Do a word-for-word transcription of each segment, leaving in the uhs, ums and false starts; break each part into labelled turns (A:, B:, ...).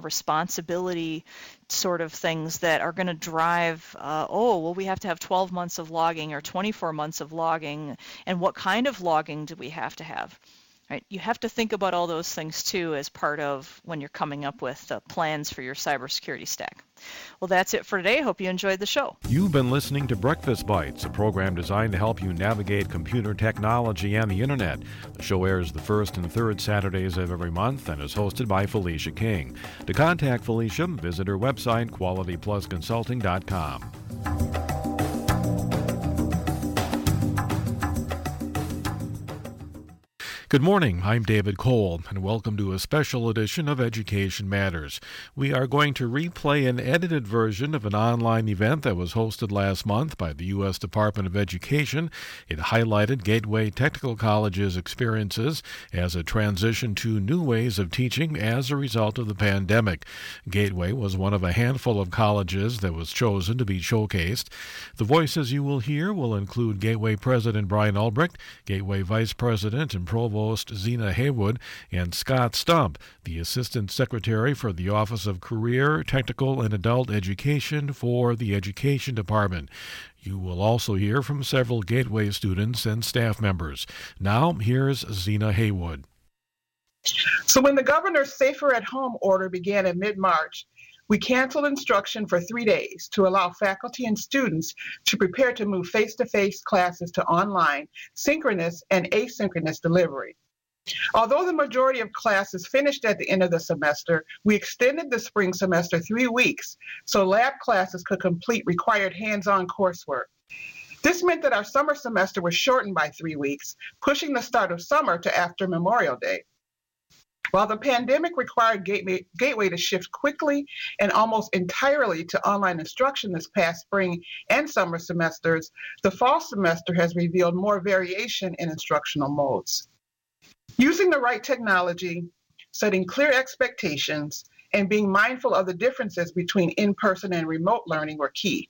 A: responsibility sort of things that are going to drive, uh, oh, well, we have to have twelve months of logging or twenty-four months of logging, and what kind of logging do we have to have? Right? You have to think about all those things too as part of when you're coming up with uh, plans for your cybersecurity stack. Well, that's it for today. Hope you enjoyed the show.
B: You've been listening to Breakfast Bites, a program designed to help you navigate computer technology and the internet. The show airs the first and third Saturdays of every month and is hosted by Felicia King. To contact Felicia, visit her website, quality plus consulting dot com. Good morning, I'm David Cole, and welcome to a special edition of Education Matters. We are going to replay an edited version of an online event that was hosted last month by the U S Department of Education. It highlighted Gateway Technical College's experiences as a transition to new ways of teaching as a result of the pandemic. Gateway was one of a handful of colleges that was chosen to be showcased. The voices you will hear will include Gateway President Brian Ulbricht, Gateway Vice President and Provost Zena Haywood, and Scott Stump, the Assistant Secretary for the Office of Career, Technical, and Adult Education for the Education Department. You will also hear from several Gateway students and staff members. Now, here's Zena Haywood.
C: So when the governor's Safer at Home order began in mid-March, we canceled instruction for three days to allow faculty and students to prepare to move face-to-face classes to online, synchronous, and asynchronous delivery. Although the majority of classes finished at the end of the semester, we extended the spring semester three weeks so lab classes could complete required hands-on coursework. This meant that our summer semester was shortened by three weeks, pushing the start of summer to after Memorial Day. While the pandemic required Gateway, Gateway to shift quickly and almost entirely to online instruction this past spring and summer semesters, the fall semester has revealed more variation in instructional modes. Using the right technology, setting clear expectations, and being mindful of the differences between in-person and remote learning were key.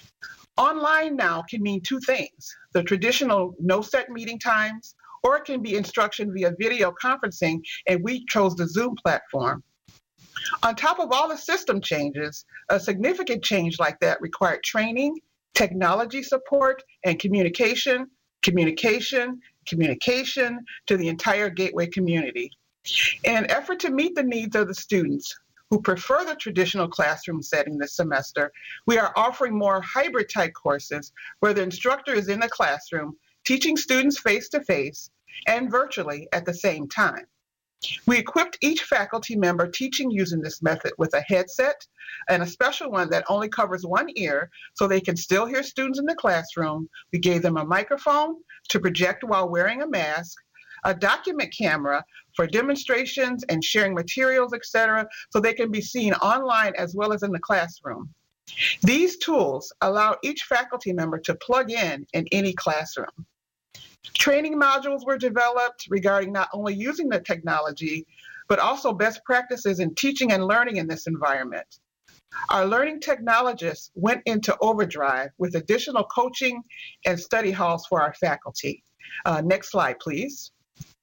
C: Online now can mean two things: the traditional no-set meeting times, or it can be instruction via video conferencing, and we chose the Zoom platform. On top of all the system changes, a significant change like that required training, technology support, and communication, communication, communication to the entire Gateway community. In an effort to meet the needs of the students who prefer the traditional classroom setting this semester, we are offering more hybrid-type courses where the instructor is in the classroom teaching students face-to-face and virtually at the same time. We equipped each faculty member teaching using this method with a headset and a special one that only covers one ear so they can still hear students in the classroom. We gave them a microphone to project while wearing a mask, a document camera for demonstrations and sharing materials, et cetera, so they can be seen online as well as in the classroom. These tools allow each faculty member to plug in in any classroom. Training modules were developed regarding not only using the technology, but also best practices in teaching and learning in this environment. Our learning technologists went into overdrive with additional coaching and study halls for our faculty. Uh, next slide, please.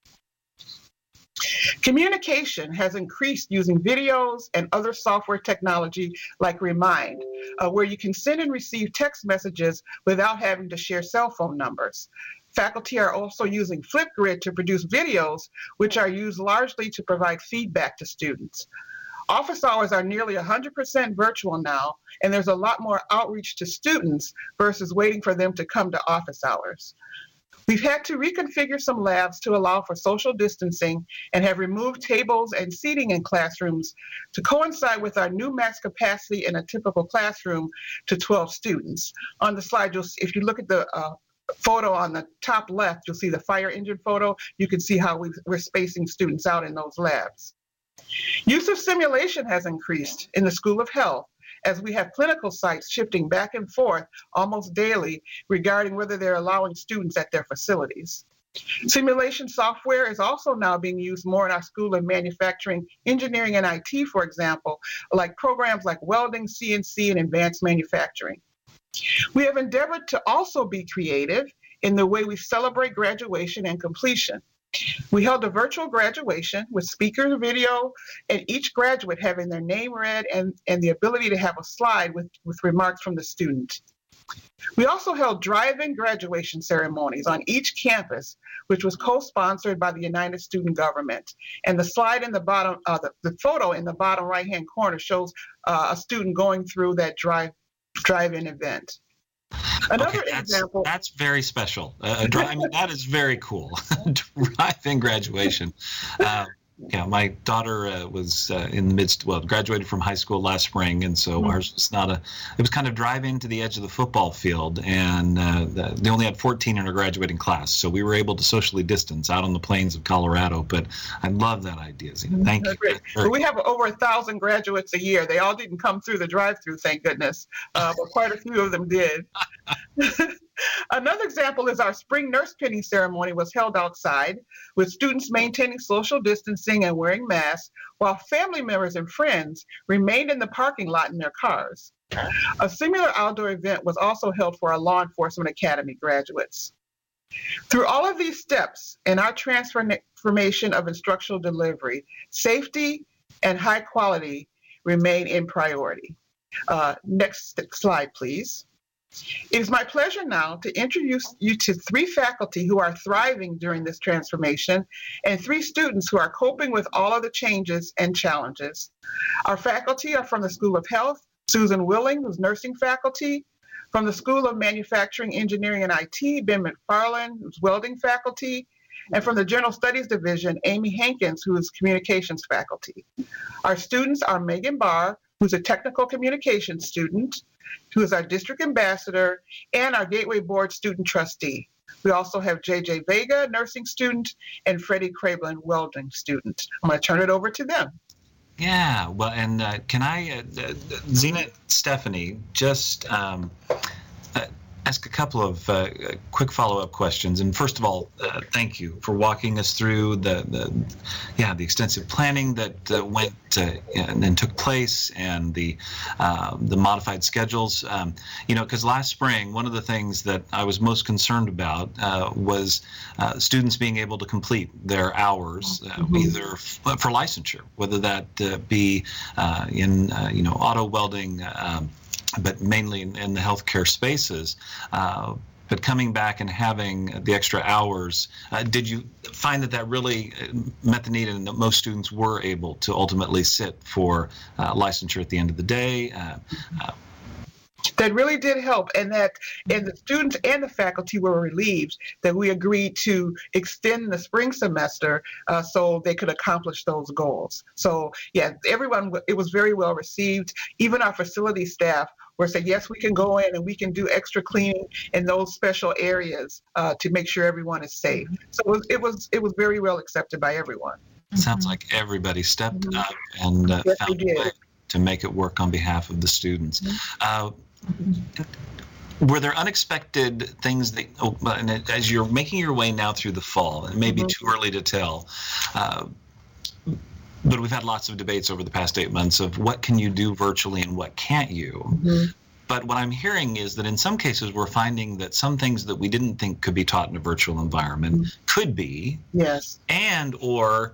C: Communication has increased using videos and other software technology like Remind, uh, where you can send and receive text messages without having to share cell phone numbers. Faculty are also using Flipgrid to produce videos, which are used largely to provide feedback to students. Office hours are nearly one hundred percent virtual now, and there's a lot more outreach to students versus waiting for them to come to office hours. We've had to reconfigure some labs to allow for social distancing and have removed tables and seating in classrooms to coincide with our new max capacity in a typical classroom to twelve students. On the slide, you'll see, if you look at the uh, photo on the top left, you'll see the fire engine photo. You can see how we, we're spacing students out in those labs. Use of simulation has increased in the School of Health as we have clinical sites shifting back and forth almost daily regarding whether they're allowing students at their facilities. Simulation software is also now being used more in our School of Manufacturing, Engineering, and I T, for example, like programs like welding, C N C, and advanced manufacturing. We have endeavored to also be creative in the way we celebrate graduation and completion. We held a virtual graduation with speaker video and each graduate having their name read and, and the ability to have a slide with, with remarks from the student. We also held drive-in graduation ceremonies on each campus, which was co-sponsored by the United Student Government. And the slide in the bottom, uh, the, the photo in the bottom right-hand corner shows uh, a student going through that drive, drive-in event. Another
D: okay, that's,
C: example.
D: That's very special. Uh, a drive, I mean, that is very cool. Drive-in graduation. Uh, yeah, my daughter uh, was uh, in the midst, well, graduated from high school last spring, and so mm-hmm. ours was not a, it was kind of drive-in to the edge of the football field, and uh, the, they only had fourteen in our graduating class, so we were able to socially distance out on the plains of Colorado, but I love that idea, Zena. Thank
C: That's
D: you.
C: Great. Well, we have over a thousand graduates a year. They all didn't come through the drive-through, thank goodness, uh, but quite a few of them did. Another example is our spring nurse pinning ceremony was held outside with students maintaining social distancing and wearing masks while family members and friends remained in the parking lot in their cars. A similar outdoor event was also held for our law enforcement academy graduates. Through all of these steps in our transformation of instructional delivery, safety and high quality remain in priority. Uh, next slide, please. It is my pleasure now to introduce you to three faculty who are thriving during this transformation and three students who are coping with all of the changes and challenges. Our faculty are from the School of Health, Susan Willing, who's nursing faculty. From the School of Manufacturing, Engineering, and I T, Ben McFarland, who's welding faculty. And from the General Studies Division, Amy Hankins, who is communications faculty. Our students are Megan Barr, who's a technical communications student, who is our district ambassador, and our Gateway Board student trustee. We also have J J Vega, nursing student, and Freddie Crablin, welding student. I'm going to turn it over to them.
D: Yeah, well, and uh, can I, uh, Zena, Stephanie, just um, uh, ask a couple of uh, quick follow-up questions. And first of all, uh, thank you for walking us through the, the yeah, the extensive planning that uh, went uh, and, and took place, and the uh, the modified schedules. Um, you know, because last spring, one of the things that I was most concerned about uh, was uh, students being able to complete their hours, uh, mm-hmm. either f- for licensure, whether that uh, be uh, in uh, you know auto welding. Um, but mainly in, in the healthcare spaces. Uh, but coming back and having the extra hours, uh, did you find that that really met the need and that most students were able to ultimately sit for uh, licensure at the end of the day? Uh, uh,
C: That really did help, and that and the students and the faculty were relieved that we agreed to extend the spring semester uh, so they could accomplish those goals. So yeah, everyone, it was very well received. Even our facility staff were saying, yes, we can go in and we can do extra cleaning in those special areas uh, to make sure everyone is safe. So it was it was, it was very well accepted by everyone.
D: Sounds like everybody stepped mm-hmm. up and uh,
C: yes,
D: found a way to make it work on behalf of the students. Mm-hmm. Uh, Were there unexpected things that, oh, and as you're making your way now through the fall, and it may be mm-hmm. too early to tell, uh, but we've had lots of debates over the past eight months of what can you do virtually and what can't you? Mm-hmm. But what I'm hearing is that in some cases we're finding that some things that we didn't think could be taught in a virtual environment mm-hmm. could be,
C: yes,
D: and or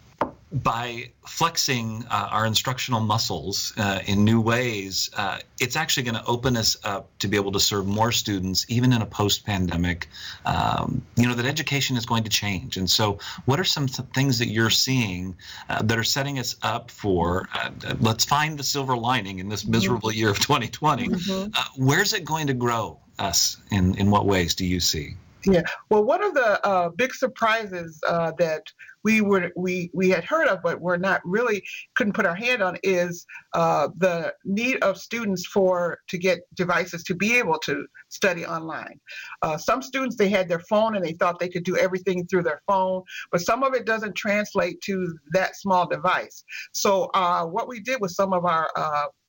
D: by flexing uh, our instructional muscles uh, in new ways, uh, it's actually going to open us up to be able to serve more students, even in a post-pandemic, um, you know, that education is going to change. And so what are some th- things that you're seeing uh, that are setting us up for, uh, let's find the silver lining in this miserable year of twenty twenty. Mm-hmm. Uh, where's it going to grow us? In, in what ways do you see?
C: Yeah, well, one of the uh, big surprises uh, that we were we we had heard of, but we're not really couldn't put our hand on, is uh, the need of students for to get devices to be able to study online. Uh, some students, they had their phone and they thought they could do everything through their phone, but some of it doesn't translate to that small device. So uh, what we did with some of our uh,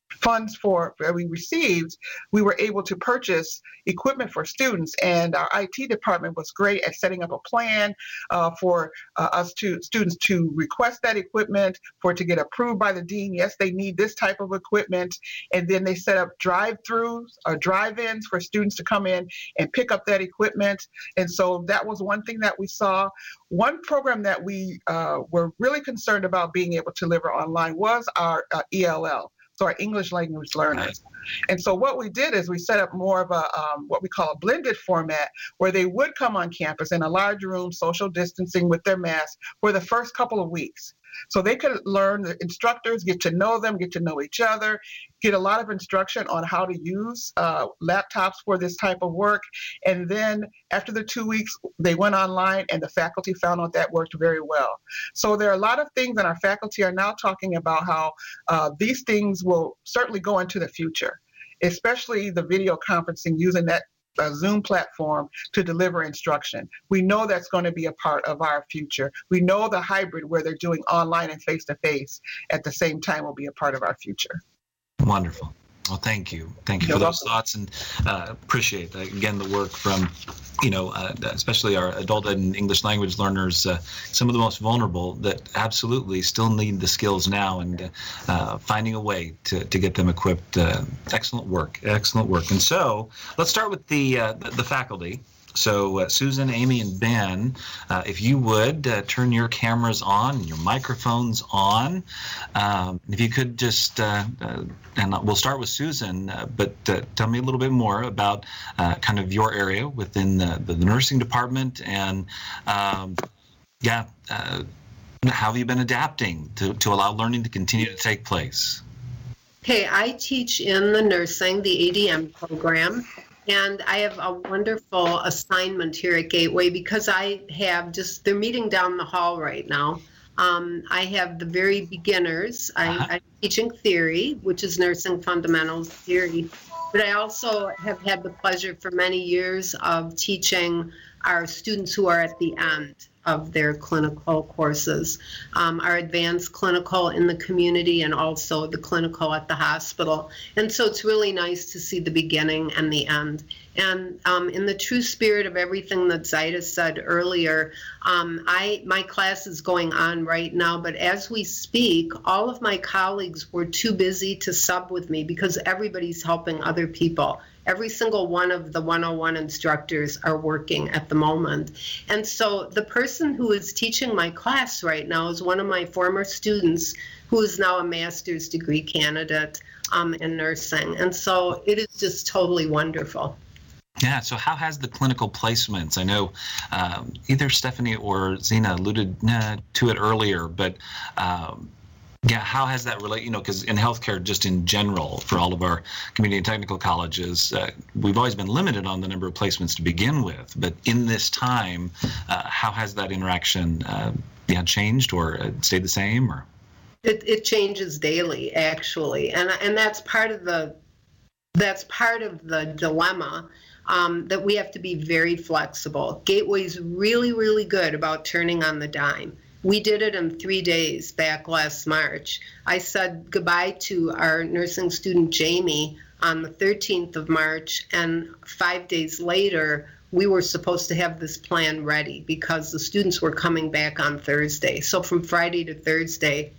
C: funds for that we received, we were able to purchase equipment for students, and our I T department was great at setting up a plan uh, for uh, us to students to request that equipment, for it to get approved by the dean. Yes, they need this type of equipment, and then they set up drive-throughs or drive-ins for students to come in and pick up that equipment. And so that was one thing that we saw. One program that we uh, were really concerned about being able to deliver online was our uh, E L L. So our English language learners. And so what we did is we set up more of a um, what we call a blended format, where they would come on campus in a large room, social distancing with their masks for the first couple of weeks. So they could learn, the instructors, get to know them, get to know each other, get a lot of instruction on how to use uh, laptops for this type of work. And then after the two weeks, they went online and the faculty found out that worked very well. So there are a lot of things, and our faculty are now talking about how uh, these things will certainly go into the future, especially the video conferencing using that a Zoom platform to deliver instruction. We know that's going to be a part of our future. We know the hybrid where they're doing online and face-to-face at the same time will be a part of our future.
D: Wonderful. Well, thank you. Thank you
C: You're
D: for those
C: welcome.
D: thoughts, and uh, appreciate, uh, again, the work from, you know, uh, especially our adult and English language learners, uh, some of the most vulnerable that absolutely still need the skills now, and uh, finding a way to, to get them equipped. Uh, excellent work. Excellent work. And so let's start with the, uh, the, the faculty. So uh, Susan, Amy, and Ben, uh, if you would uh, turn your cameras on and your microphones on. Um, if you could just, uh, uh, and we'll start with Susan, uh, but uh, tell me a little bit more about uh, kind of your area within the, the nursing department, and um, yeah, uh, how have you been adapting to, to allow learning to continue to take place?
E: Okay, I teach in the nursing, the A D M program. And I have a wonderful assignment here at Gateway because I have just, they're meeting down the hall right now. Um, I have the very beginners. I, uh-huh. I'm teaching theory, which is nursing fundamentals theory. But I also have had the pleasure for many years of teaching our students who are at the end of their clinical courses, um, our advanced clinical in the community and also the clinical at the hospital. And so it's really nice to see the beginning and the end. And um, in the true spirit of everything that Zaida said earlier, um, I my class is going on right now, but as we speak, all of my colleagues were too busy to sub with me because everybody's helping other people. Every single one of the one oh one instructors are working at the moment. And so the person who is teaching my class right now is one of my former students who is now a master's degree candidate um, in nursing. And so it is just totally wonderful.
D: Yeah, so how has the clinical placements? I know um, either Stephanie or Zena alluded uh, to it earlier, but um, yeah, how has that relate? You know, because in healthcare, just in general, for all of our community and technical colleges, uh, we've always been limited on the number of placements to begin with. But in this time, uh, how has that interaction uh, yeah, changed or uh, stayed the same? Or
E: it, it changes daily, actually, and and that's part of the that's part of the dilemma. Um, that we have to be very flexible. Gateway's really, really good about turning on the dime. We did it in three days back last March. I said goodbye to our nursing student, Jamie, on the thirteenth of March, and five days later, we were supposed to have this plan ready because the students were coming back on Thursday. So from Friday to Thursday,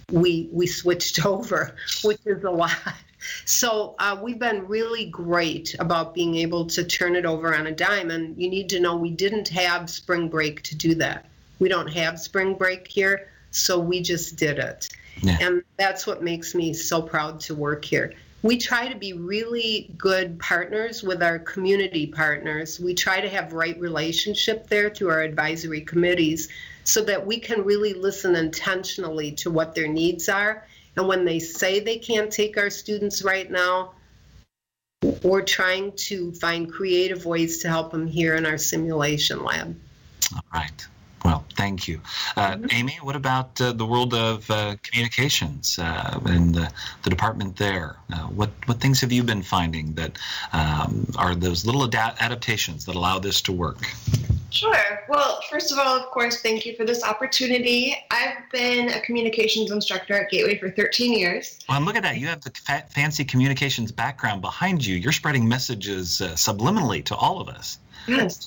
E: we we switched over, which is a lot. So uh, we've been really great about being able to turn it over on a dime. And you need to know we didn't have spring break to do that. We don't have spring break here, so we just did it. Yeah. And that's what makes me so proud to work here. We try to be really good partners with our community partners. We try to have right relationship there through our advisory committees so that we can really listen intentionally to what their needs are. And when they say they can't take our students right now, we're trying to find creative ways to help them here in our simulation lab.
D: All right. Well, thank you. Uh, mm-hmm. Amy, what about uh, the world of uh, communications uh, and the, the department there? Uh, what, what things have you been finding that um, are those little ad- adaptations that allow this to work?
F: Sure. Well, first of all, of course, thank you for this opportunity. I've been a communications instructor at Gateway for thirteen years.
D: Well, and look at that. You have the fa- fancy communications background behind you. You're spreading messages uh, subliminally to all of us.
F: Yes.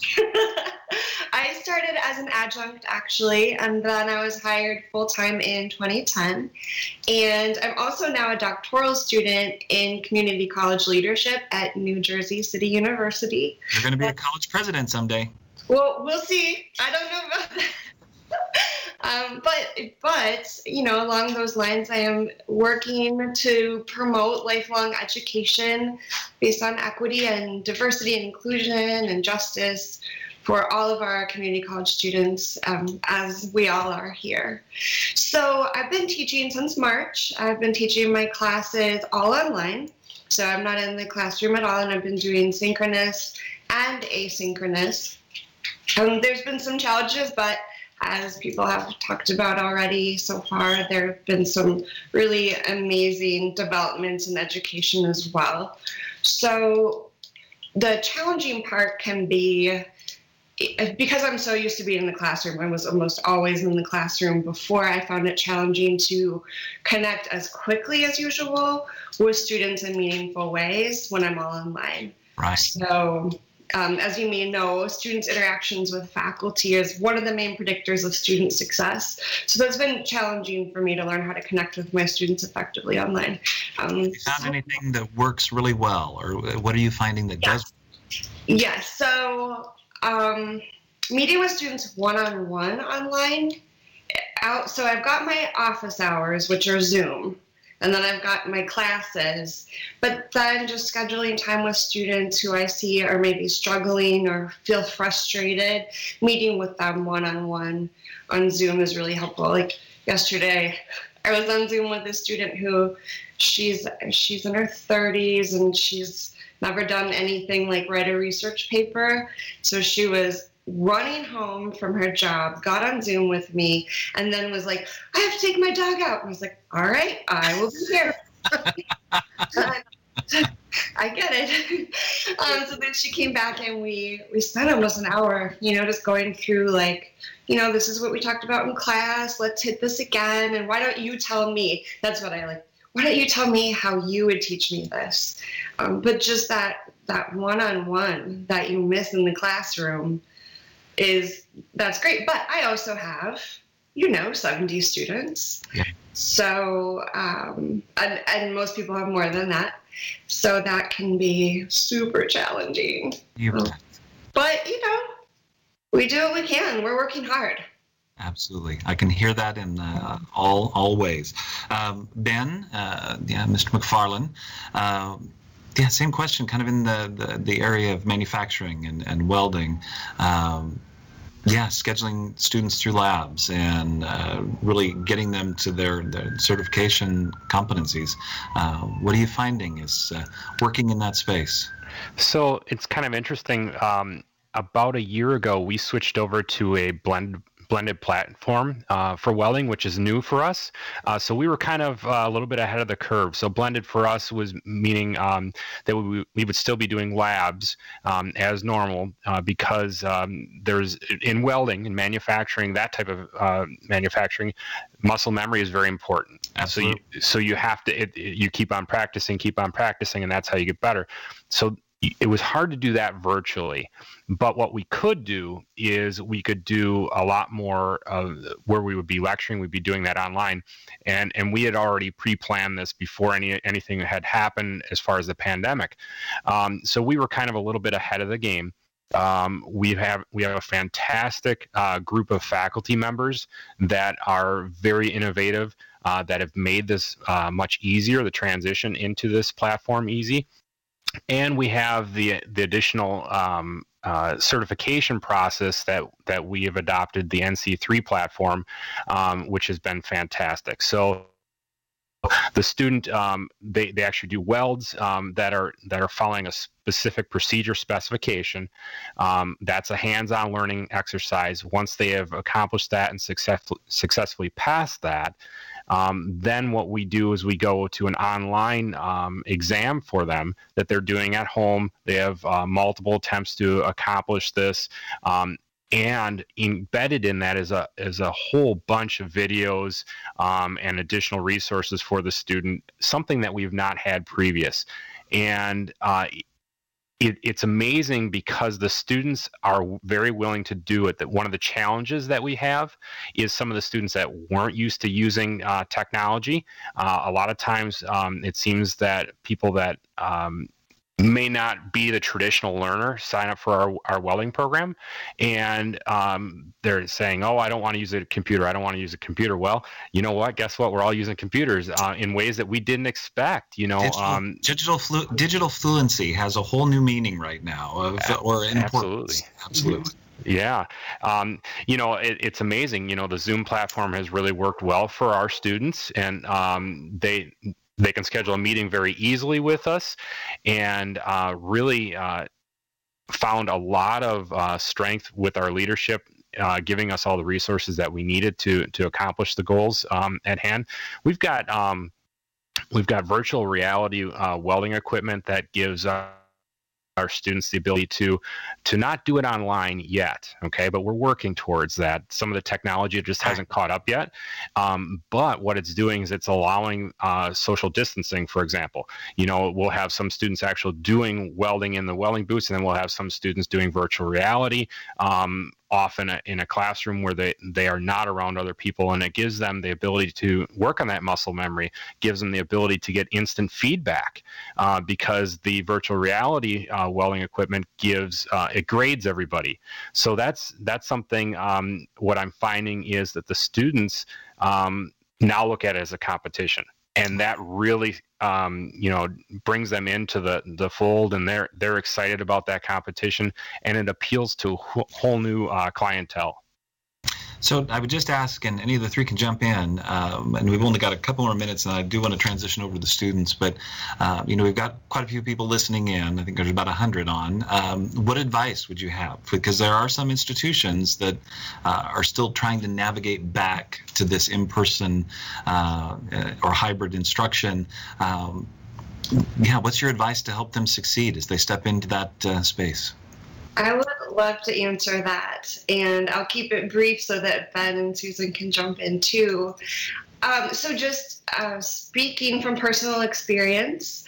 F: I started as an adjunct, actually, and then I was hired full-time in twenty ten. And I'm also now a doctoral student in community college leadership at New Jersey City University.
D: You're going to be a college president someday.
F: Well, we'll see. I don't know about that. um, but, but, you know, along those lines, I am working to promote lifelong education based on equity and diversity and inclusion and justice for all of our community college students, um, as we all are here. So I've been teaching since March. I've been teaching my classes all online. So I'm not in the classroom at all, and I've been doing synchronous and asynchronous. Um, there's been some challenges, but as people have talked about already so far, there have been some really amazing developments in education as well. So the challenging part can be, because I'm so used to being in the classroom, I was almost always in the classroom before, I found it challenging to connect as quickly as usual with students in meaningful ways when I'm all online.
D: Right.
F: So Um, as you may know, students' interactions with faculty is one of the main predictors of student success. So that's been challenging for me to learn how to connect with my students effectively online. Um,
D: Have you found anything that works really well, or what are you finding that
F: yeah.
D: does?
F: Yes, so um, meeting with students one-on-one online, out. So I've got my office hours, which are Zoom. And then I've got my classes, but then just scheduling time with students who I see are maybe struggling or feel frustrated, meeting with them one-on-one on Zoom is really helpful. Like yesterday, I was on Zoom with a student who she's she's in her thirties and she's never done anything like write a research paper. So she was running home from her job, got on Zoom with me, and then was like, I have to take my dog out. I was like, all right, I will be here. I get it. Um, so then she came back and we, we spent almost an hour, you know, just going through like, you know, this is what we talked about in class. Let's hit this again. And why don't you tell me? That's what I like. Why don't you tell me how you would teach me this? Um, but just that that one-on-one that you miss in the classroom is, that's great. But I also have, you know, seventy students.
D: Yeah.
F: So, um, and, and most people have more than that. So that can be super challenging.
D: You
F: Um, but, you know, we do what we can. We're working hard.
D: Absolutely. I can hear that in uh, all all ways. Um, Ben, uh, yeah, Mister McFarland, uh, yeah, same question, kind of in the, the, the area of manufacturing and, and welding. Um, yeah, scheduling students through labs and uh, really getting them to their, their certification competencies. Uh, what are you finding is uh, working in that space?
G: So it's kind of interesting. Um, about a year ago, we switched over to a blend blended platform uh, for welding, which is new for us. Uh, so we were kind of uh, a little bit ahead of the curve. So blended for us was meaning um, that we, we would still be doing labs um, as normal uh, because um, there's in welding and manufacturing, that type of uh, manufacturing, muscle memory is very important.
D: Absolutely.
G: So you, so you have to, it, it, you keep on practicing, keep on practicing, and that's how you get better. So it was hard to do that virtually, but what we could do is we could do a lot more of where we would be lecturing. We'd be doing that online, and and we had already pre-planned this before any anything had happened as far as the pandemic. Um, so we were kind of a little bit ahead of the game. Um, we have we have a fantastic uh, group of faculty members that are very innovative, uh, that have made this uh, much easier, the transition into this platform easy. And we have the the additional um, uh, certification process that that we have adopted, the N C three platform, um, which has been fantastic. So the student um, they they actually do welds um, that are that are following a specific procedure specification. Um, that's a hands-on learning exercise. Once they have accomplished that and successfully successfully passed that. Um, then what we do is we go to an online um, exam for them that they're doing at home. They have uh, multiple attempts to accomplish this. Um, and embedded in that is a is a whole bunch of videos um, and additional resources for the student, something that we've not had previous. And uh, it, it's amazing because the students are very willing to do it. That one of the challenges that we have is some of the students that weren't used to using uh, technology. Uh, a lot of times um, it seems that people that um, may not be the traditional learner sign up for our, our welding program, and um, they're saying, oh, I don't want to use a computer. I don't want to use a computer. Well, you know what? Guess what? We're all using computers uh, in ways that we didn't expect. You know,
D: digital um, digital, flu- digital fluency has a whole new meaning right now, of, or importance.
G: Absolutely.
D: Absolutely.
G: Yeah. Um, you know, it, it's amazing. You know, the Zoom platform has really worked well for our students, and um, they they can schedule a meeting very easily with us, and uh, really uh, found a lot of uh, strength with our leadership, uh, giving us all the resources that we needed to to accomplish the goals um, at hand. We've got um, we've got virtual reality uh, welding equipment that gives uh, our students the ability to to not do it online yet, okay, but we're working towards that. Some of the technology just hasn't caught up yet, um, but what it's doing is it's allowing uh, social distancing. For example, you know, we'll have some students actually doing welding in the welding booths, and then we'll have some students doing virtual reality um, off in a, in a classroom where they, they are not around other people, and it gives them the ability to work on that muscle memory, gives them the ability to get instant feedback uh, because the virtual reality uh, welding equipment gives, uh, it grades everybody. So that's that's something, um, what I'm finding is that the students um, now look at it as a competition. And that really, um, you know, brings them into the, the fold, and they're they're excited about that competition, and it appeals to a whole new uh, clientele.
D: So I would just ask, and any of the three can jump in, um, and we've only got a couple more minutes, and I do want to transition over to the students, but, uh, you know, we've got quite a few people listening in. I think there's about one hundred on. Um, what advice would you have? Because there are some institutions that uh, are still trying to navigate back to this in-person uh, or hybrid instruction. Um, yeah, what's your advice to help them succeed as they step into that uh, space?
F: I would love to answer that, and I'll keep it brief so that Ben and Susan can jump in too. Um, so just uh, speaking from personal experience,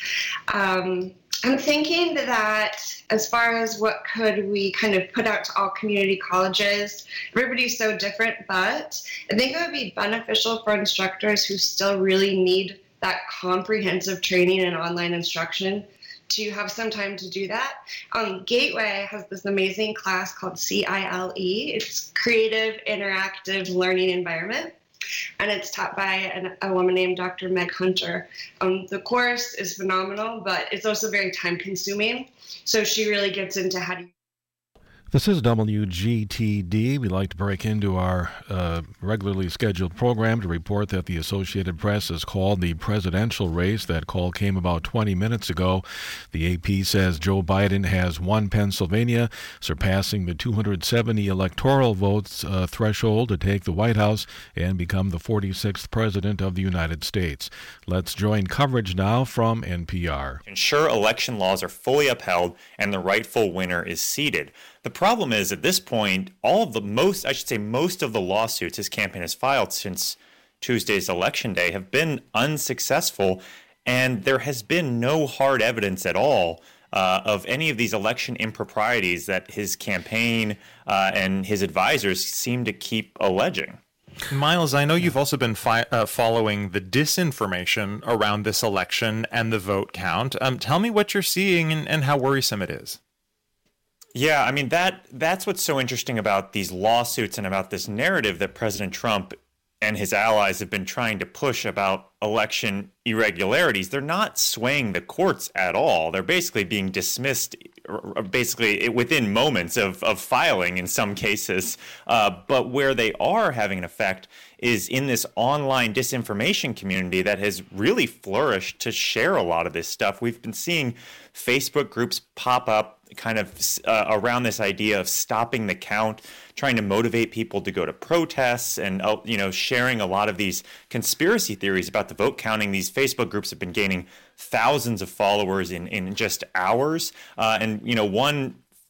F: um, I'm thinking that as far as what could we kind of put out to all community colleges, everybody's so different, but I think it would be beneficial for instructors who still really need that comprehensive training and online instruction to have some time to do that. Um, Gateway has this amazing class called C I L E. It's Creative Interactive Learning Environment, and it's taught by an, a woman named Doctor Meg Hunter. Um, the course is phenomenal, but it's also very time consuming. So she really gets into how to.
B: This is W G T D. We'd like to break into our uh, regularly scheduled program to report that the Associated Press has called the presidential race. That call came about twenty minutes ago. The A P says Joe Biden has won Pennsylvania, surpassing the two hundred seventy electoral votes uh, threshold to take the White House and become the forty-sixth president of the United States. Let's join coverage now from N P R.
H: Ensure election laws are fully upheld and the rightful winner is seated. The problem is, at this point, all of the most, I should say most of the lawsuits his campaign has filed since Tuesday's election day have been unsuccessful, and there has been no hard evidence at all uh, of any of these election improprieties that his campaign uh, and his advisors seem to keep alleging.
I: Miles, I know you've also been fi- uh, following the disinformation around this election and the vote count. Um, tell me what you're seeing and, and how worrisome it is.
H: Yeah, I mean, that that's what's so interesting about these lawsuits and about this narrative that President Trump and his allies have been trying to push about election irregularities. They're not swaying the courts at all. They're basically being dismissed basically within moments of, of filing in some cases. Uh, but where they are having an effect is in this online disinformation community that has really flourished to share a lot of this stuff. We've been seeing Facebook groups pop up kind of uh, around this idea of stopping the count, trying to motivate people to go to protests, and uh, you know, sharing a lot of these conspiracy theories about the vote counting. These Facebook groups have been gaining thousands of followers in, in just hours. Uh, and, you know, one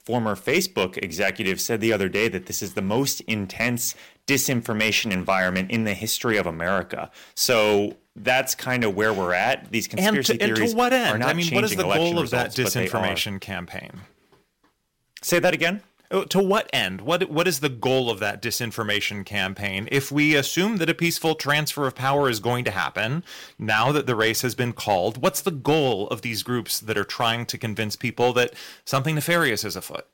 H: former Facebook executive said the other day that this is the most intense disinformation environment in the history of America. So that's kind of where we're at. These conspiracy
I: and to,
H: theories
I: and to what end?
H: are not
I: I mean,
H: changing
I: what is the
H: election
I: goal of that
H: results, but they are.
I: disinformation campaign?
H: Say that again?
I: Oh, to what end? What What is the goal of that disinformation campaign? If we assume that a peaceful transfer of power is going to happen, now that the race has been called, what's the goal of these groups that are trying to convince people that something nefarious is afoot?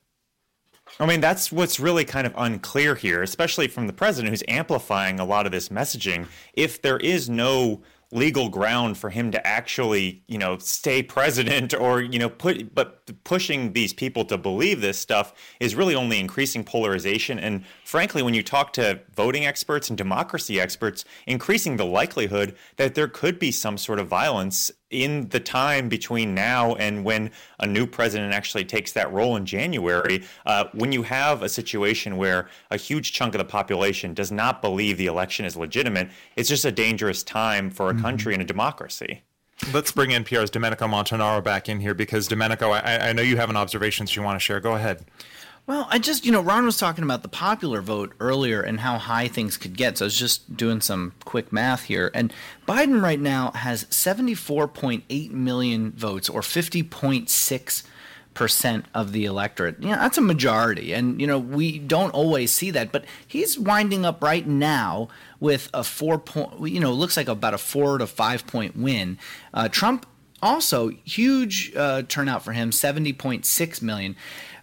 H: I mean, that's what's really kind of unclear here, especially from the president who's amplifying a lot of this messaging. If there is no legal ground for him to actually, you know, stay president or, you know, put, but pushing these people to believe this stuff is really only increasing polarization. And frankly, when you talk to voting experts and democracy experts, increasing the likelihood that there could be some sort of violence in the time between now and when a new president actually takes that role in January. Uh, when you have a situation where a huge chunk of the population does not believe the election is legitimate, it's just a dangerous time for a mm-hmm. country and a democracy.
I: Let's bring N P R's Domenico Montanaro back in here because, Domenico, I, I know you have an observation that you want to share. Go ahead.
J: Well, I just, you know, Ron was talking about the popular vote earlier and how high things could get. So I was just doing some quick math here. And Biden right now has seventy-four point eight million votes, or fifty point six percent of the electorate. You know, that's a majority. And, you know, we don't always see that. But he's winding up right now with a four point, you know, looks like about a four to five point win. Uh, Trump also, huge uh, turnout for him, seventy point six million.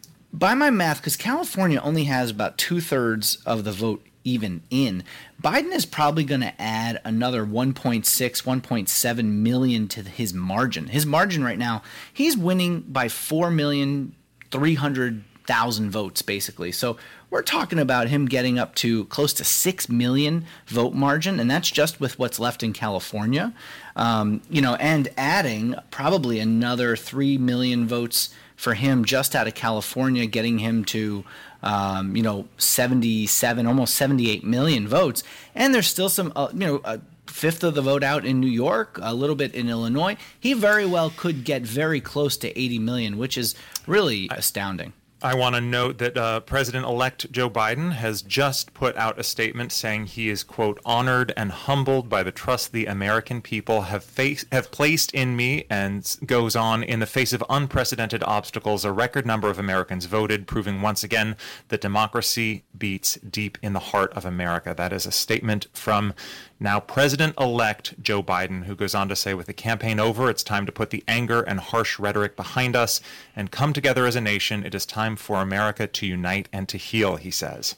J: By my math, because California only has about two-thirds of the vote even in, Biden is probably going to add another one point six, one point seven million to his margin. His margin right now, he's winning by four million three hundred thousand votes, basically. So we're talking about him getting up to close to six million vote margin, and that's just with what's left in California. Um, you know, and adding probably another three million votes for him just out of California, getting him to, um, you know, seventy-seven, almost seventy-eight million votes. And there's still some, uh, you know, a fifth of the vote out in New York, a little bit in Illinois. He very well could get very close to eighty million, which is really astounding.
I: I want to note that uh, President-elect Joe Biden has just put out a statement saying he is, quote, honored and humbled by the trust the American people have face- have placed in me, and goes on, in the face of unprecedented obstacles, a record number of Americans voted, proving once again that democracy beats deep in the heart of America. That is a statement from now President-elect Joe Biden, who goes on to say, with the campaign over, it's time to put the anger and harsh rhetoric behind us and come together as a nation. It is time for America to unite and to heal, he says.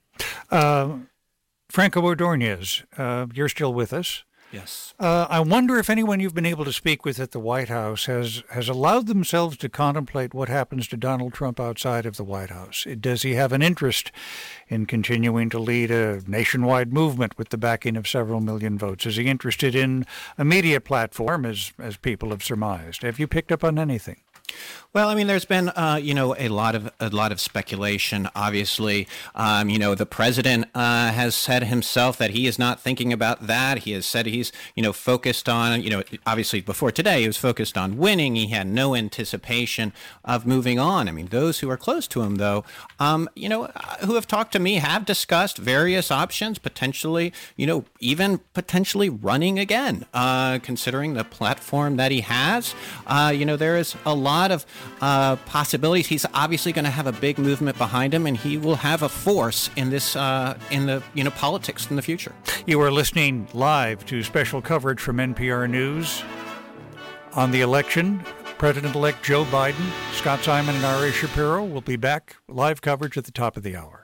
K: Uh, Franco Ordonez, uh, you're still with us.
L: Yes.
K: Uh, I wonder if anyone you've been able to speak with at the White House has, has allowed themselves to contemplate what happens to Donald Trump outside of the White House. Does he have an interest in continuing to lead a nationwide movement with the backing of several million votes? Is he interested in a media platform, as as people have surmised? Have you picked up on anything?
L: Well, I mean, there's been, uh, you know, a lot of a lot of speculation. Obviously, um, you know, the president uh, has said himself that he is not thinking about that. He has said he's, you know, focused on, you know, obviously before today, he was focused on winning. He had no anticipation of moving on. I mean, those who are close to him, though, um, you know, who have talked to me have discussed various options, potentially, you know, even potentially running again, uh, considering the platform that he has. Uh, you know, there is a lot of uh, possibilities. He's obviously going to have a big movement behind him, and he will have a force in this, uh, in the, you know, politics in the future.
K: You are listening live to special coverage from N P R News on the election. President-elect Joe Biden, Scott Simon, and R A Shapiro will be back. Live coverage at the top of the hour.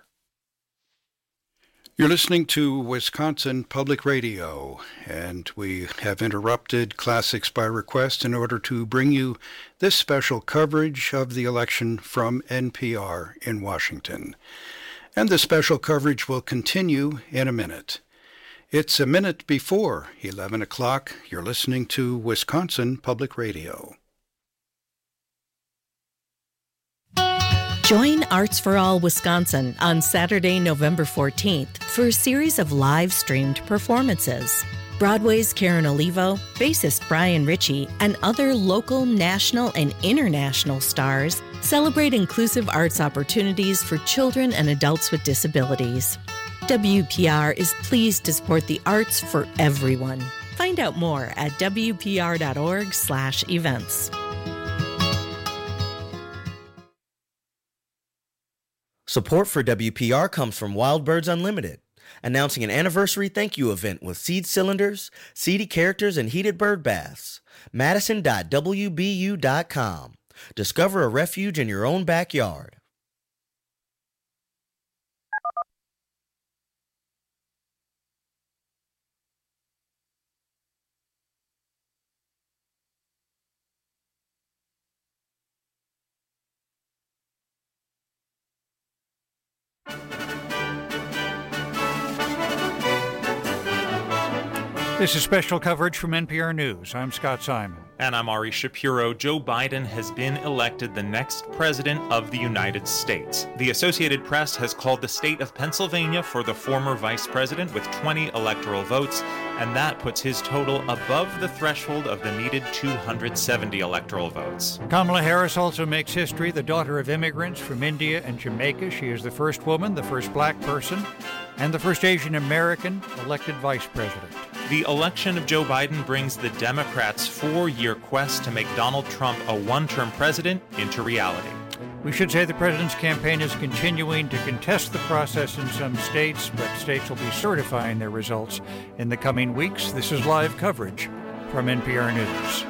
M: You're listening to Wisconsin Public Radio, and we have interrupted Classics by request in order to bring you this special coverage of the election from N P R in Washington. And the special coverage will continue in a minute. It's a minute before eleven o'clock. You're listening to Wisconsin Public Radio.
N: Join Arts for All Wisconsin on Saturday, November fourteenth for a series of live-streamed performances. Broadway's Karen Olivo, bassist Brian Ritchie, and other local, national, and international stars celebrate inclusive arts opportunities for children and adults with disabilities. W P R is pleased to support the arts for everyone. Find out more at W P R dot org slash events.
O: Support for W P R comes from Wild Birds Unlimited, announcing an anniversary thank you event with seed cylinders, seedy characters, and heated bird baths. Madison dot W B U dot com. Discover a refuge in your own backyard.
K: This is special coverage from N P R News. I'm Scott Simon.
I: And I'm Ari Shapiro. Joe Biden has been elected the next president of the United States. The Associated Press has called the state of Pennsylvania for the former vice president with twenty electoral votes, and that puts his total above the threshold of the needed two hundred seventy electoral votes.
K: Kamala Harris also makes history, the daughter of immigrants from India and Jamaica. She is the first woman, the first black person, and the first Asian American elected vice president.
I: The election of Joe Biden brings the Democrats' four-year quest to make Donald Trump a one-term president into reality.
K: We should say the president's campaign is continuing to contest the process in some states, but states will be certifying their results in the coming weeks. This is live coverage from N P R News.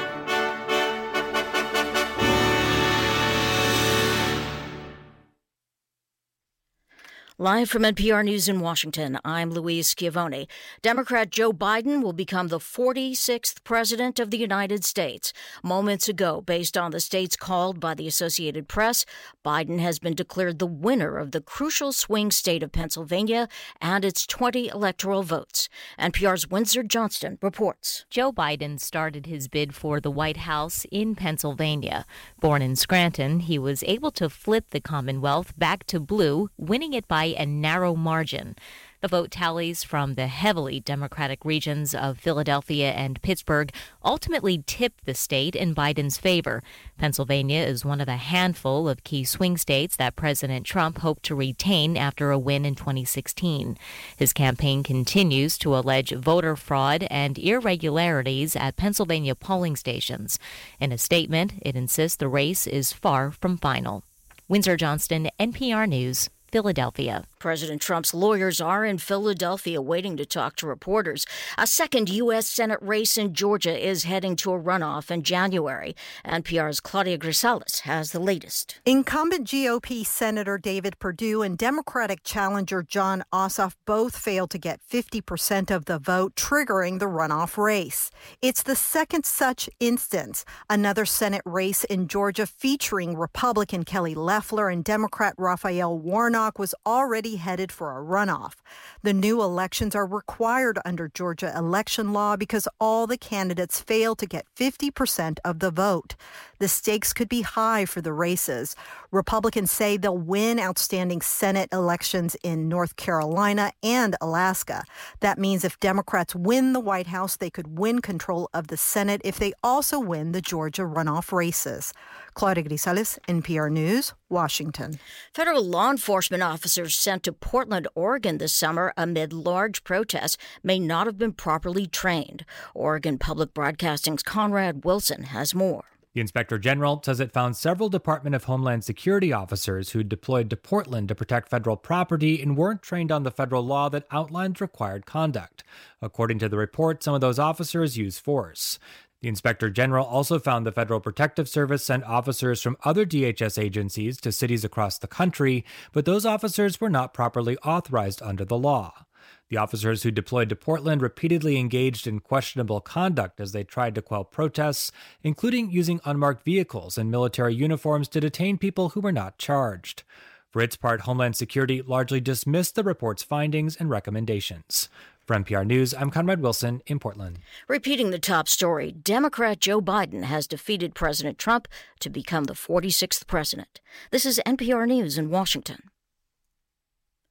P: Live from N P R News in Washington, I'm Louise Schiavone. Democrat Joe Biden will become the forty-sixth president of the United States. Moments ago, based on the states called by the Associated Press, Biden has been declared the winner of the crucial swing state of Pennsylvania and its twenty electoral votes. N P R's Windsor Johnston reports.
Q: Joe Biden started his bid for the White House in Pennsylvania. Born in Scranton, he was able to flip the Commonwealth back to blue, winning it by a narrow margin. The vote tallies from the heavily Democratic regions of Philadelphia and Pittsburgh ultimately tipped the state in Biden's favor. Pennsylvania is one of a handful of key swing states that President Trump hoped to retain after a win in twenty sixteen. His campaign continues to allege voter fraud and irregularities at Pennsylvania polling stations. In a statement, it insists the race is far from final. Windsor Johnston, N P R News, Philadelphia.
P: President Trump's lawyers are in Philadelphia waiting to talk to reporters. A second U S. Senate race in Georgia is heading to a runoff in January. N P R's Claudia Grisales has the latest.
R: Incumbent G O P Senator David Perdue and Democratic challenger Jon Ossoff both failed to get fifty percent of the vote, triggering the runoff race. It's the second such instance. Another Senate race in Georgia featuring Republican Kelly Loeffler and Democrat Raphael Warnock was already headed for a runoff. The new elections are required under Georgia election law because all the candidates failed to get fifty percent of the vote. The stakes could be high for the races. Republicans say they'll win outstanding Senate elections in North Carolina and Alaska. That means if Democrats win the White House, they could win control of the Senate if they also win the Georgia runoff races. Claudia Grisales, N P R News, Washington.
P: Federal law enforcement officers sent to Portland, Oregon this summer amid large protests may not have been properly trained. Oregon Public Broadcasting's Conrad Wilson has more.
S: The Inspector General says it found several Department of Homeland Security officers who deployed to Portland to protect federal property and weren't trained on the federal law that outlines required conduct. According to the report, some of those officers used force. The Inspector General also found the Federal Protective Service sent officers from other D H S agencies to cities across the country, but those officers were not properly authorized under the law. The officers who deployed to Portland repeatedly engaged in questionable conduct as they tried to quell protests, including using unmarked vehicles and military uniforms to detain people who were not charged. For its part, Homeland Security largely dismissed the report's findings and recommendations. For N P R News, I'm Conrad Wilson in Portland.
P: Repeating the top story, Democrat Joe Biden has defeated President Trump to become the forty-sixth president. This is N P R News in Washington.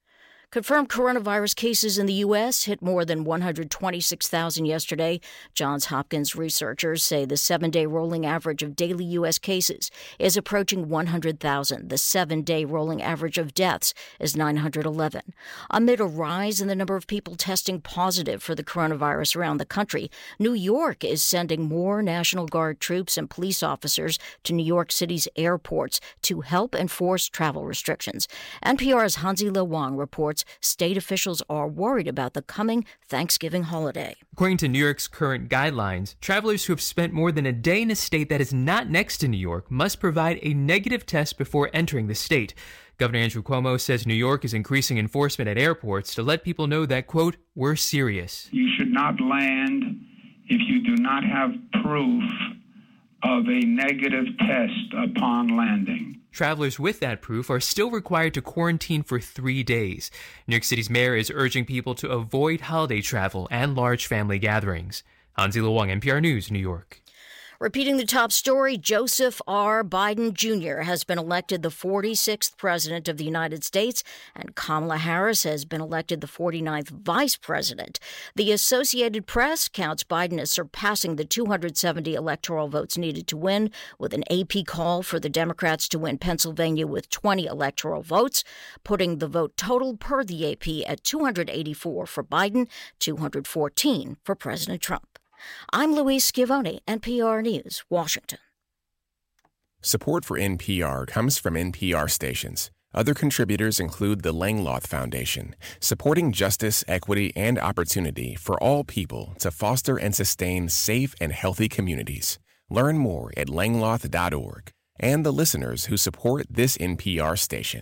P: Confirmed coronavirus cases in the U S hit more than one hundred twenty-six thousand yesterday. Johns Hopkins researchers say the seven-day rolling average of daily U S cases is approaching one hundred thousand. The seven-day rolling average of deaths is nine hundred eleven. Amid a rise in the number of people testing positive for the coronavirus around the country, New York is sending more National Guard troops and police officers to New York City's airports to help enforce travel restrictions. N P R's Hansi Lo Wang reports state officials are worried about the coming Thanksgiving holiday.
T: According to New York's current guidelines, travelers who have spent more than a day in a state that is not next to New York must provide a negative test before entering the state. Governor Andrew Cuomo says New York is increasing enforcement at airports to let people know that, quote, we're serious.
U: You should not land if you do not have proof of a negative test upon landing.
T: Travelers with that proof are still required to quarantine for three days. New York City's mayor is urging people to avoid holiday travel and large family gatherings. Hansi Lo Wang, N P R News, New York.
P: Repeating the top story, Joseph R. Biden Junior has been elected the forty-sixth president of the United States, and Kamala Harris has been elected the forty-ninth vice president. The Associated Press counts Biden as surpassing the two hundred seventy electoral votes needed to win, with an A P call for the Democrats to win Pennsylvania with twenty electoral votes, putting the vote total per the A P at two hundred eighty-four for Biden, two hundred fourteen for President Trump. I'm Louise Schiavone, N P R News, Washington.
V: Support for N P R comes from N P R stations. Other contributors include the Langloth Foundation, supporting justice, equity, and opportunity for all people to foster and sustain safe and healthy communities. Learn more at langloth dot org, and the listeners who support this N P R station.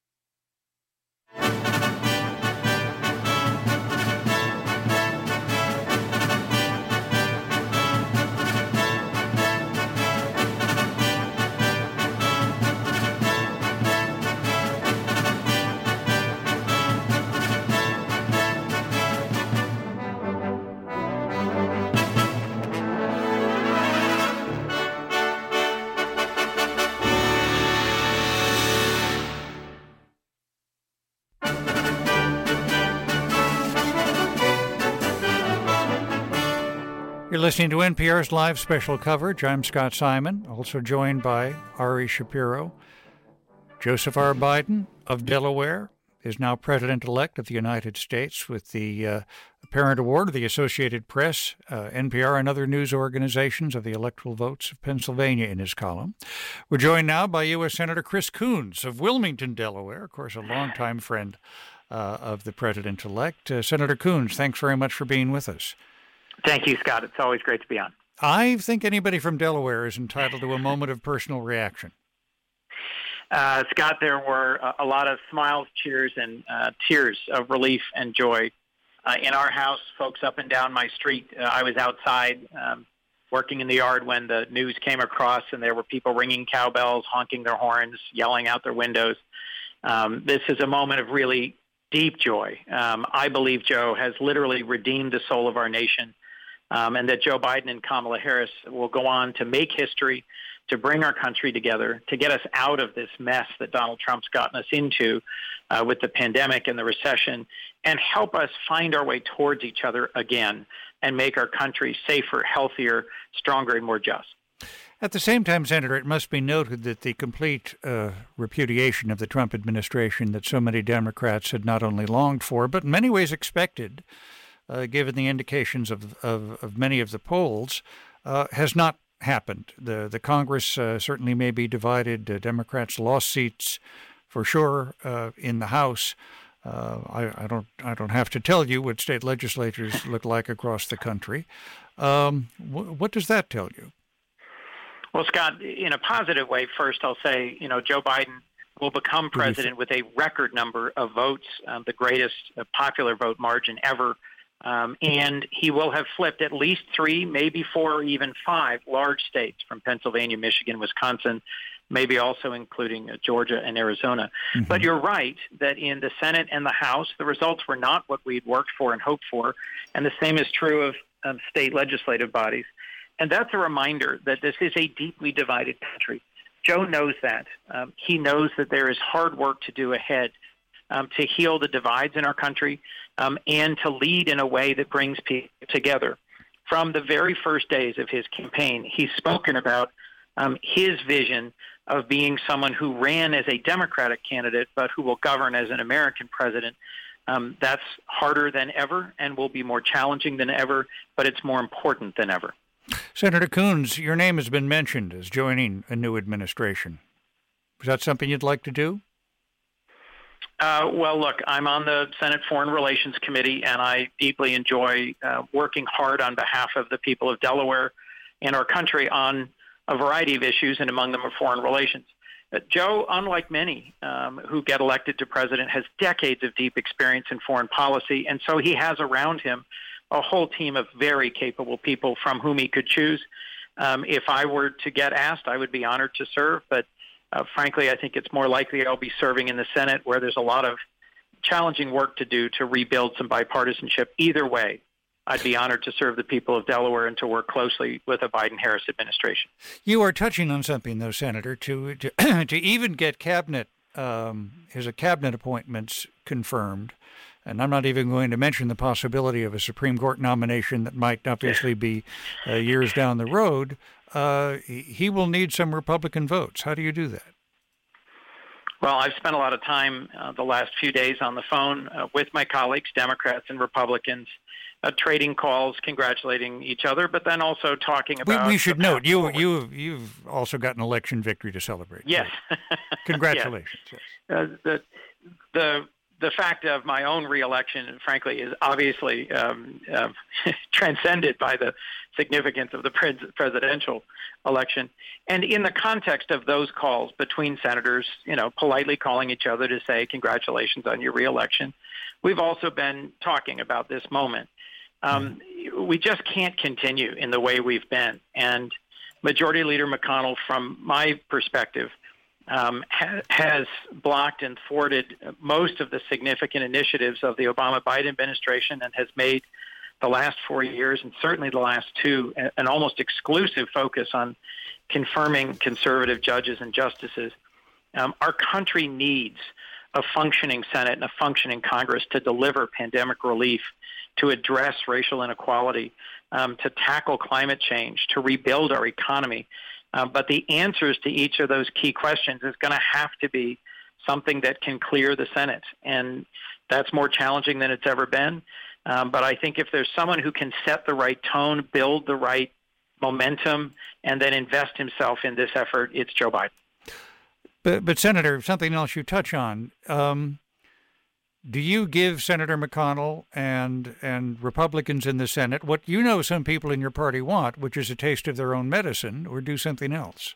K: You're listening to N P R's live special coverage. I'm Scott Simon, also joined by Ari Shapiro. Joseph R. Biden of Delaware is now president-elect of the United States with the uh, apparent award of the Associated Press, uh, N P R, and other news organizations of the electoral votes of Pennsylvania in his column. We're joined now by U S Senator Chris Coons of Wilmington, Delaware, of course, a longtime friend uh, of the president-elect. Uh, Senator Coons, thanks very much for being with us.
W: Thank you, Scott. It's always great to be on.
K: I think anybody from Delaware is entitled to a moment of personal reaction.
W: Uh, Scott, there were a, a lot of smiles, cheers, and uh, tears of relief and joy. Uh, in our house, folks up and down my street, uh, I was outside um, working in the yard when the news came across, and there were people ringing cowbells, honking their horns, yelling out their windows. Um, this is a moment of really deep joy. Um, I believe Joe has literally redeemed the soul of our nation. Um, and that Joe Biden and Kamala Harris will go on to make history, to bring our country together, to get us out of this mess that Donald Trump's gotten us into uh, with the pandemic and the recession, and help us find our way towards each other again and make our country safer, healthier, stronger, and more just.
K: At the same time, Senator, it must be noted that the complete uh, repudiation of the Trump administration that so many Democrats had not only longed for, but in many ways expected, Uh, given the indications of, of, of many of the polls, uh, has not happened. The the Congress uh, certainly may be divided. Uh, Democrats lost seats for sure uh, in the House. Uh, I, I don't I don't have to tell you what state legislatures look like across the country. Um, wh- what does that tell you?
W: Well, Scott, in a positive way, first I'll say, you know, Joe Biden will become president with a record number of votes, um, the greatest uh, popular vote margin ever. Um, and he will have flipped at least three, maybe four, or even five large states from Pennsylvania, Michigan, Wisconsin, maybe also including uh, Georgia and Arizona. Mm-hmm. But you're right that in the Senate and the House, the results were not what we'd worked for and hoped for. And the same is true of um, state legislative bodies. And that's a reminder that this is a deeply divided country. Joe knows that. Um, he knows that there is hard work to do ahead um, to heal the divides in our country, um, and to lead in a way that brings people together. From the very first days of his campaign, he's spoken about um, his vision of being someone who ran as a Democratic candidate, but who will govern as an American president. Um, that's harder than ever and will be more challenging than ever, but it's more important than ever.
K: Senator Coons, your name has been mentioned as joining a new administration. Is that something you'd like to do?
W: Uh, well, look, I'm on the Senate Foreign Relations Committee, and I deeply enjoy uh, working hard on behalf of the people of Delaware and our country on a variety of issues, and among them are foreign relations. Uh, Joe, unlike many um, who get elected to president, has decades of deep experience in foreign policy, and so he has around him a whole team of very capable people from whom he could choose. Um, if I were to get asked, I would be honored to serve, but Uh, frankly, I think it's more likely I'll be serving in the Senate, where there's a lot of challenging work to do to rebuild some bipartisanship. Either way, I'd be honored to serve the people of Delaware and to work closely with a Biden-Harris administration.
K: You are touching on something, though, Senator, to to, to even get cabinet, um, his cabinet appointments confirmed. And I'm not even going to mention the possibility of a Supreme Court nomination that might obviously be uh, years down the road. Uh, he will need some Republican votes. How do you do that?
W: Well, I've spent a lot of time uh, the last few days on the phone uh, with my colleagues, Democrats and Republicans, uh, trading calls, congratulating each other, but then also talking about.
K: We, we should note you you you've also got an election victory to celebrate.
W: Yes.
K: Congratulations.
W: Yes. Uh, the the. The fact of my own reelection, frankly, is obviously um, uh, transcended by the significance of the pres- presidential election. And in the context of those calls between senators, you know, politely calling each other to say congratulations on your reelection, we've also been talking about this moment. Um, we just can't continue in the way we've been. And Majority Leader McConnell, from my perspective, Um, ha- has blocked and thwarted most of the significant initiatives of the Obama-Biden administration, and has made the last four years and certainly the last two an almost exclusive focus on confirming conservative judges and justices. Um, our country needs a functioning Senate and a functioning Congress to deliver pandemic relief, to address racial inequality, um, to tackle climate change, to rebuild our economy. Uh, but the answers to each of those key questions is going to have to be something that can clear the Senate. And that's more challenging than it's ever been. Um, but I think if there's someone who can set the right tone, build the right momentum, and then invest himself in this effort, it's Joe Biden.
K: But, but Senator, something else you touch on. Um, do you give Senator McConnell and and Republicans in the Senate what you know some people in your party want, which is a taste of their own medicine, or do something else?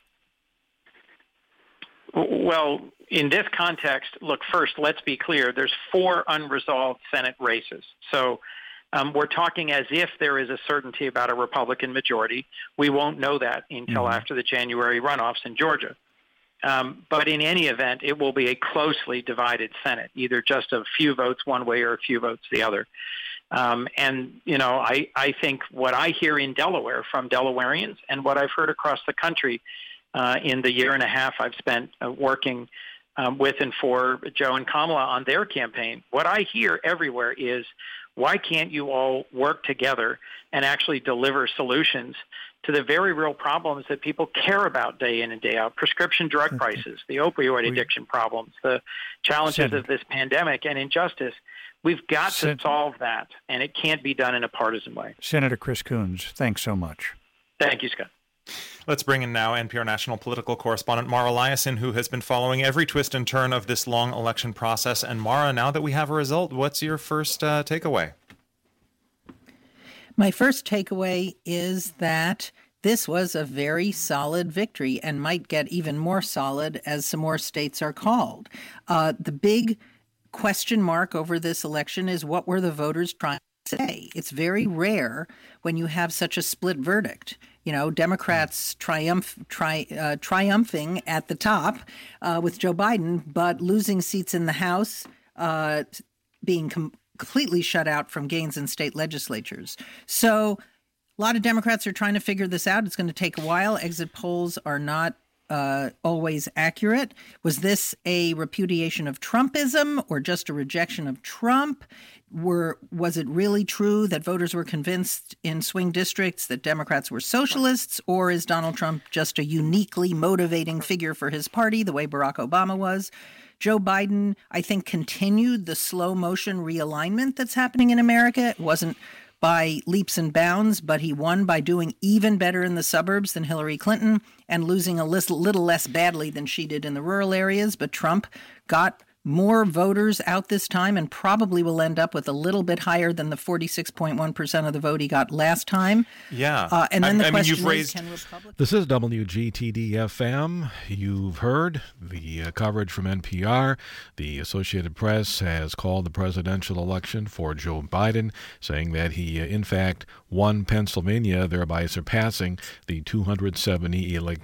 W: Well, in this context, look, first, let's be clear. There's four unresolved Senate races. So um, we're talking as if there is a certainty about a Republican majority. We won't know that until mm-hmm. after the January runoffs in Georgia. Um, but in any event, it will be a closely divided Senate, either just a few votes one way or a few votes the other. Um, and, you know, I, I think what I hear in Delaware from Delawareans and what I've heard across the country uh, in the year and a half I've spent uh, working um, with and for Joe and Kamala on their campaign, what I hear everywhere is, why can't you all work together and actually deliver solutions to the very real problems that people care about day in and day out? Prescription drug prices, the opioid addiction problems, the challenges
K: Senator.
W: of this pandemic and injustice. We've got
K: Sen-
W: to solve that, and it can't be done in a partisan way.
K: Senator Chris Coons, thanks so much.
W: Thank you, Scott.
I: Let's bring in now N P R national political correspondent Mara Liasson, who has been following every twist and turn of this long election process. And Mara, now that we have a result, what's your first uh, takeaway?
A: My first takeaway is that this was a very solid victory and might get even more solid as some more states are called. Uh, the big question mark over this election is, what were the voters trying to say? It's very rare when you have such a split verdict. You know, Democrats triumph, tri, uh, triumphing at the top uh, with Joe Biden, but losing seats in the House, uh, being com- completely shut out from gains in state legislatures. So a lot of Democrats are trying to figure this out. It's going to take a while. Exit polls are not uh, always accurate. Was this a repudiation of Trumpism or just a rejection of Trump? Were was it really true that voters were convinced in swing districts that Democrats were socialists, or is Donald Trump just a uniquely motivating figure for his party, the way Barack Obama was? Joe Biden, I think, continued the slow motion realignment that's happening in America. It wasn't by leaps and bounds, but he won by doing even better in the suburbs than Hillary Clinton and losing a little, little less badly than she did in the rural areas. But Trump got more voters out this time and probably will end up with a little bit higher than the forty-six point one percent of the vote he got last time.
I: Yeah.
A: Uh, and then
I: I,
A: the
I: I
A: question
I: mean, you've
A: is,
I: raised...
A: can Republicans...
B: This is W G T D F M. You've heard the uh, coverage from N P R. The Associated Press has called the presidential election for Joe Biden, saying that he, uh, in fact, won Pennsylvania, thereby surpassing the two hundred seventy ele-